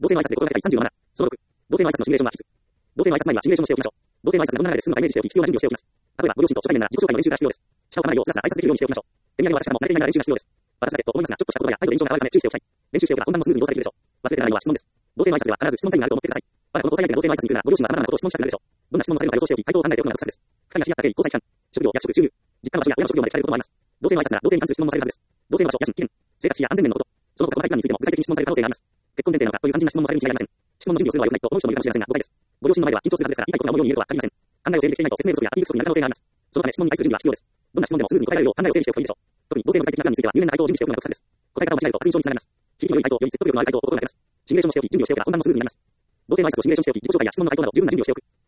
同性の挨拶で心がけたい37。その6。同性の挨拶のシミュレーションは必須。同性の挨拶前にはシミュレーションをしておきましょう。同性の挨拶がどんな流れで進むかイメージしておき、必要な準備をしておきます。例えば、ご両親と初対面なら自己紹介の練習が必要です。舌を噛まないよう、スラスラ挨拶できるようにしておきましょう。手土産は私からも慣れていないなら練習が必要です。私だけと思いますが、ちょっとした言葉や態度で印象が変わるため注意しておきたい。練習しておけば本番もスムーズに動作できるでしょう。忘れてないのは質問です。同性の挨拶では必ず質問タイムがあると思ってください。まだこの交際相手が同性の挨拶に来るなら、ご両親は様々なことを質問したくなるでしょう。どんな質問もされるのか予想しておき、回答を考えておくのが国策です。二人が知り合った経緯、交際期間、職業、役職、収入、実家の場所や親の職業まで聞かれることもあります。同性の挨拶なら同性に関する質問もされるはずです。同性の場所、家賃、期限、生活費や安全面のこと、その他この配慮についても具体的に質問される可能性があります。結婚前提なのかという肝心な質問もされるに違いありません。質問の準備をするのは良くないと思う人もいるかもしれませんが、誤解です。ご両親の前では緊張するはずですから、言いたいことが思うように言えるとは限りません。考えを整理できていないと説明不足やアピール不足になる可能性があります。そのため質問に対する準備は必要です。どんな質問でもスムーズに答えられるよう考えを整理しておくといいでしょう。特に同性の具体的な欄については入念な回答を準備しておくのが国策です。答え方を間違えると悪印象につながります。響きの良い回答、より説得力のある回答を心がけます。シミュレーションをしておき、準備をしておけば本番もスムーズになります。同性の挨拶をシミュレーションしておき、自己紹介や質問の回答など十分な準備をしておく。